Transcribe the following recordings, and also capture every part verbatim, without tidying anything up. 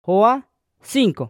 Joa cinco.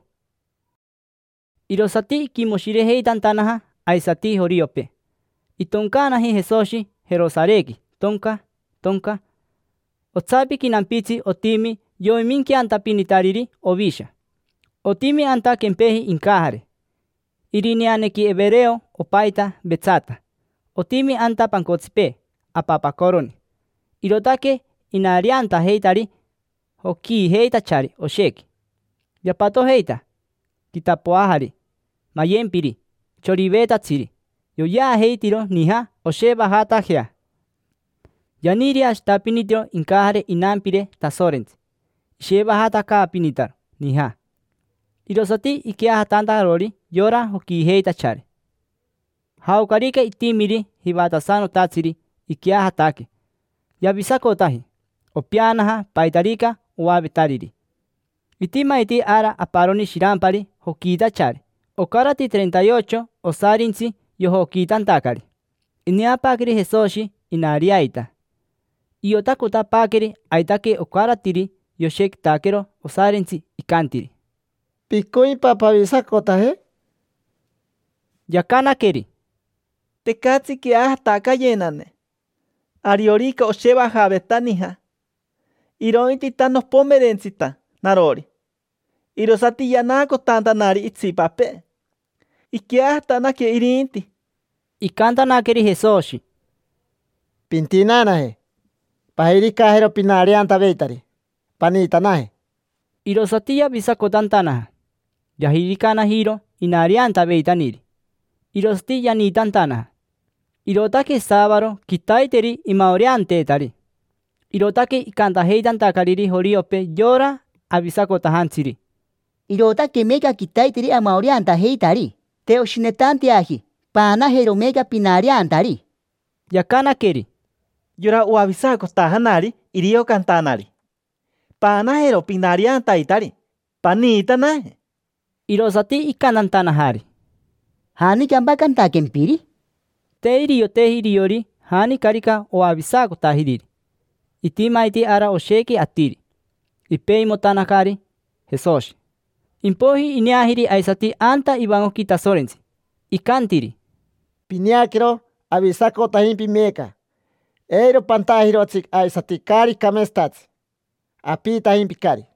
Irosati kimoshireheitan tanaha aisati horiope. Itonkanahi Jesoshi Jerusaleki tonka tonka. Otsapi kinampitsi otimi yoiminki anta pinitariri obisha. Otimi anta kempehi inkahare. Irinianeki Ebereo opaita betzata. Otimi anta pankotsipe apapakoroni. Irotake inarianta heitari hoki heita chari osheki. Yapato heita kitapoahari mayempiri choribeta tsiri. Yoya heitiro niha osheba hata hea. Yaniria stapinitiro inkahare inampire tasorens. Sheba hata ka pinitar niha. Irosati ikia tanta rori yora hoki heita chari. Haukarike itimiri hibatasano tatsiri ikia hatake. Yabisako tahi. Opianaha paitarika uabetariri. Itima iti ara aparoni shirampari hokita chari. Okarati treinta y ocho osarinsi yohokitan takari. Iniapakiri Jesoshi inariaita. Iotakuta pakiri aitake okaratiri yoshek takero osarinsi ikantiri. Pikoi papabisako tahe? Yakana keri. Tekatsi kia taka yenane. Ariorika osheba habetaniha. Irointi tanos pomerensita narori. Irosati yanako tanta nari itsipape. Ikia tanake irinti. Ikantana keri Jesoshi. Pintinanahe. Pahirika hero pinarianta veitari. Panitanahe. Irosati yabisako tantanaha. Yahirikana hiro inarianta veitaniri. Irosati yanitantanaha. Irotake sábaro kitaiteri imaoriante tari. Irotake ikanta heitantakariri horiope yora abisako tahantsiri. Irotake mega kitaiteri amaorianta heitari. Te oshinetanti ahi. Pana hero mega pinariantari. Yakana keri. Yora uabisako tahanari irio kantanari. Pana hero pinarianta itari. Panitanahe. Irosati ikanantanahari. Hani kamba kanta kempiri? Te irio te hiriori hani karika uabisako tahiriri. Itima iti ara osheki atiri. Ipei motanakari Jesoshi. Impohi iniahiri aisati anta ibangoki tasorensi. Ikantiri. Piniakiro abisako tahimpi meka. Eiro pantahirotsik aisati kari kamestats. Api tahimpi kari.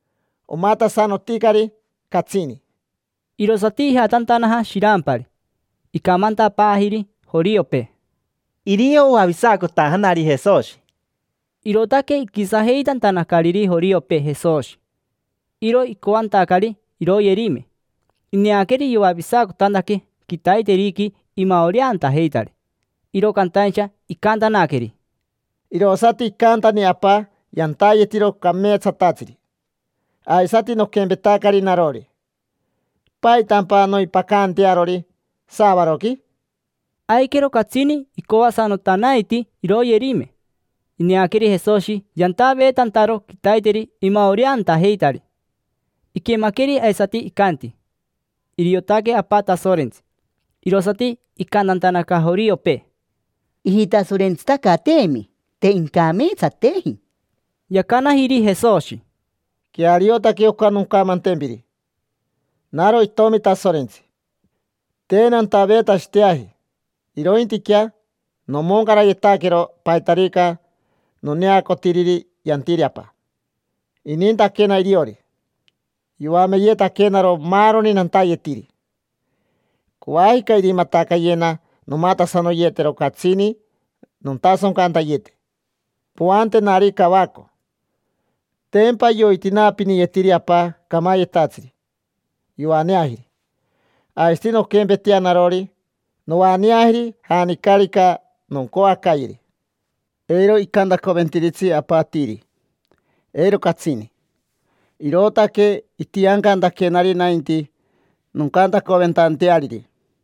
Omata sano tikari katsini. Irosati hatantanaha shirampari. Ikamanta pahiri horiope. Irio abisako tahanari Jesoshi. Irotake ikisaheitan tanakariri horiope Jesoshi. Iro ikoantakari iro yerime. Iniakeri yoabisako tandake kitaiteriki imaorianta heitari. Iro kantancha ikantanakeri. Irosati ikantani apa yantayetiro kametsatatiri. Aisati no kembetakari narori. Paitampa no ipakante arori sabaroki. Aikero katsini ikoasano tanaiti iro yerime. Iniakeri Jesoshi yantabe tantaro kitaiteri imaorianta heitari. Ikemakeri aisati ikanti. Iriotake apata sorensi. Irosati ikanantanaka horiope. Ihita surentsta katemi. Te inkame tsatehi. Yakana hiri Jesoshi. Kiariota kioka nunca mantembiri. Naro itomi tasorensi. Tenan tabeta shtiahi. Irointi kia no mongara yetakero paitarika no neako tiriri yantiriapa. Ininta kena iriori. Yuame yeta kenaro maroni nantayetiri. Kuahika irimataka yena no mata sano yetero katsini nuntason kanta yete. Puante nari kawako. Tempa yo itinapini yetiriapa kamayetatsiri. Yuane ahiri. Aistino kembetia narori. No aniahiri hanikarika nonkoa kairi. Eiro ikanda koventiritsi apatiri. Eiro katsini. Irotake itiankanda kenari nainti nunkanta koventanteariri.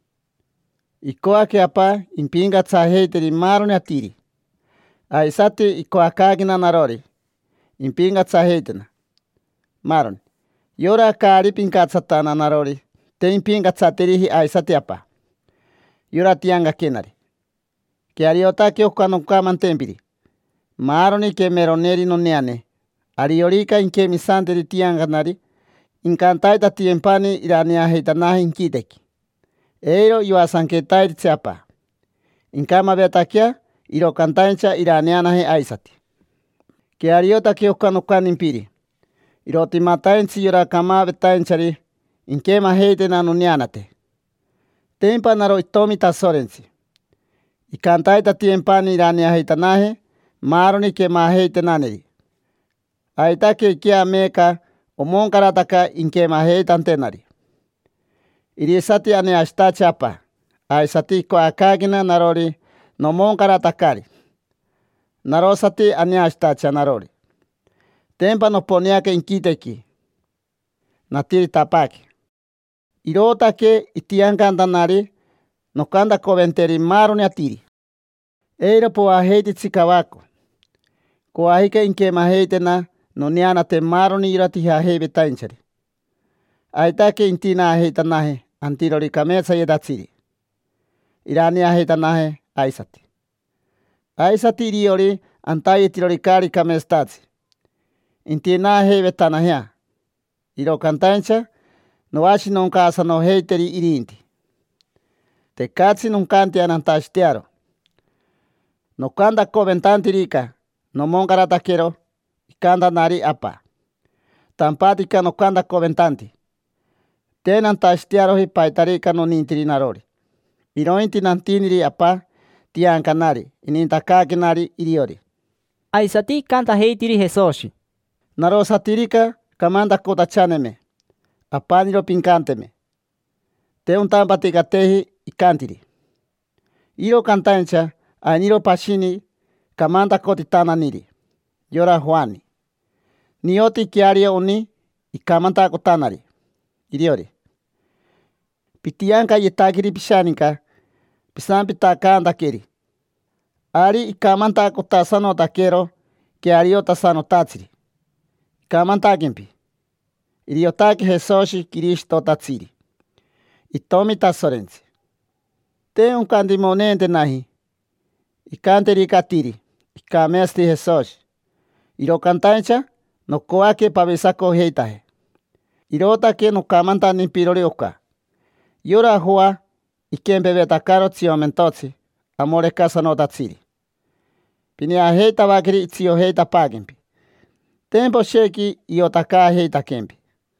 Ikoake apa impinga tsaheiteri maroni atiri. Aisati ikoakagina narori. Impinga tsaheitena. Maroni. Yora kari pinkatsatana narori. Te impinga tsaterihi aisati apa. Yura tianga kenari. Kiariota ke okanuka mantempiri. Maroni ke meroneri no neane. Ariorika inke misanteri tianga nari. incantaita tiempani irania heitanaje inkiteki. Eiro yuasanquetaitse apa. Inkama betakia iro cantaincha iranianaje aisati. Que ariota que okanukan impiri. Iro timatainchi yura kama betainchari inkema heite nanunianate. Tempa naro itomi tasorensi. Ikantaita tiempani irania heitanaje maroni ke maheite naneri. Aitake kia meka omonkarataka inkema heitantenari. Irisati ane ashta chapa. Aisati ko akagina narori nomonkaratakari. Narosati ane ashta cha narori. Tempa no poniake inkiteki. Natiri tapaki. Irotake itiankantanari nokanda koventeri maroni atiri. Eiro po aheiti tsikawako. Ko ahike inkema heitena no niana te maroni irati hahebe tainchari. Aitake intina heitanahe antirori kamesa yedatsiri. Irania heitanahe aisati. Aisati iriori antai tirori kari kamestazi. Intina hebe tanahea. Iro kantaincha no ashi nonka asa no heiteri irinti. Te katsi nunkanti anantastiaro. No kanda koventanti rika no monkaratakero ikanda nari apa. Tampatika no kanda koventanti. Tenan tastiaro hi paitarika no nintiri narori. Irointi nantiniri apa tiankanari inintakaki nari iriori. Aisati kanta heitiri Jesoshi. Narosatirika kamanda kotachaneme. Apaniro pinkanteme. Teun tampatika tehi ikantiri. Iro kantancha ainiro pashini kamanda kotitana niri. Yora Juani. Nioti kiario uni ikamanta kotanari. Iriori. Pitianka yetakiri pishanika. Pisan pitakanda keri. Ari ikamanta kotasano takero kiario tasano tatsiri. Ikamanta kimpi. Iriotaki Jesoshi Kristo tatsiri. Itomi tasorensi. Te un candimonente nahi. Ikanteri katiri. Ikamesti Jesoshi. Iro kantancha no koake pabesako heitahe. Irotake no kamanta nimpirori oka. Yora hua ikembe betakaro tsiomentotsi. Amore casa no tatsiri. Pinia heita wakiri itzio heita pagimpi. Tempo sheki iotaka heita kempi.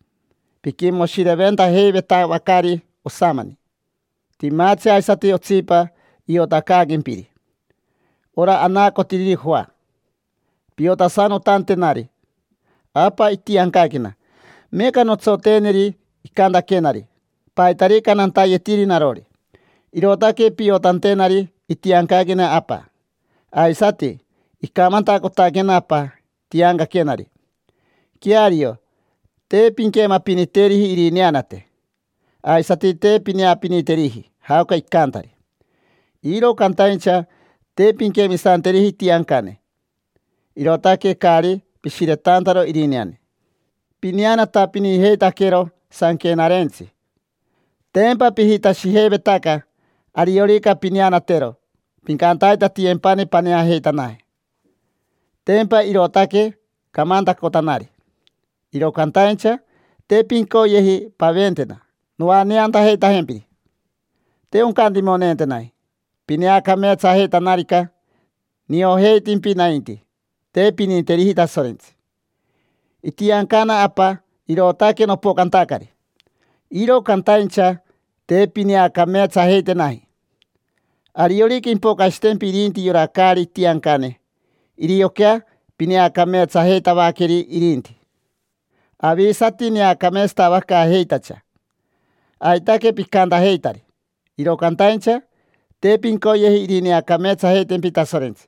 Pikimo shireventa heibeta wakari osamani. Timatsi aisati otsipa iotaka gimpiri. Ora anako tiriri hua. Piotasano tantenari. Apa itiankakina. Meka no tsoteneri ikanda kenari. Paitarika nantayetiri narori. Irotake piotantenari itiankakina apa. Aisati ikamanta kotakena apa tianga kenari. Kiario. Te pinkema piniterihi irinianate. Aisati te pinia piniterihi. Hauka ikantari. Iro kantaincha te pinkemi santerihi tiankane. Irotake kari pishiretantaro iriniane. Piniana ta pini heitakero sankenarensi. Tempa pihita shihebetaka ariorika piniana tero. Pinkantaita tiempane panea heitanahe. Tempa irotake kamanda kotanari. Iro kantaincha te pinko yehi paventena. Nuanianta heita hempiri. Te un candimonente nai. Pinea kametsa heita narika. Nio heitin pinainti. Te pininterihita sorensi. Itiankana apa irotake no po kantakari. Iro kantaincha te pinea kametsa heite nahi. Ariorikin po kasten pirinti yorakari itiankane. Iriokea pinea kametsa heita wakeri irinti. Avisati nia kamesta waka heitacha. Aitake pikanda heitari. Iro kantaincha te pinko yehi irinia kametsa heiten pita sorensi.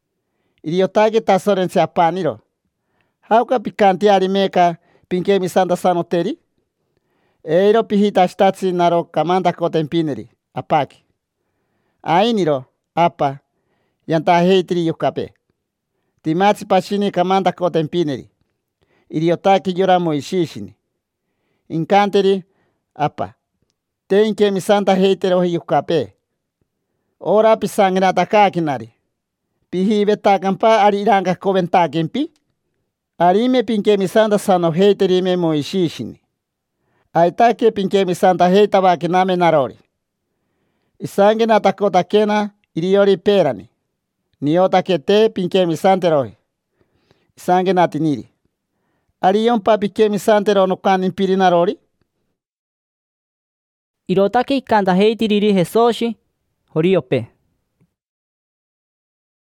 Iriotake ta sorensi apaniro. Hauka pikantiari meka pinkemi santa sanoteri. Eiro pihita shtatsi naro kamanda koten pineri. Apaki. Ainiro apa yanta heitri yokape. Timatsi pashini kamanda koten pineri. Iriotaki yora moishishini. Inkanteri apa. Te inkemi santa heitero yokape. Ora pisangnata kakinari. Pihibetakampa ari iranga koventakempi. Arime pinkemi santa sano heiterime moishishini. Aitake pinkemisantaheitavakiname narori. Isangenatakotakena iriori perani. Niotake te pinkemisanterohi. Isangenatiniri. Ariyompa pinkemisanterohi nokanimpiri narori. Irotake ikantahetiriri Jesoshi, horiope.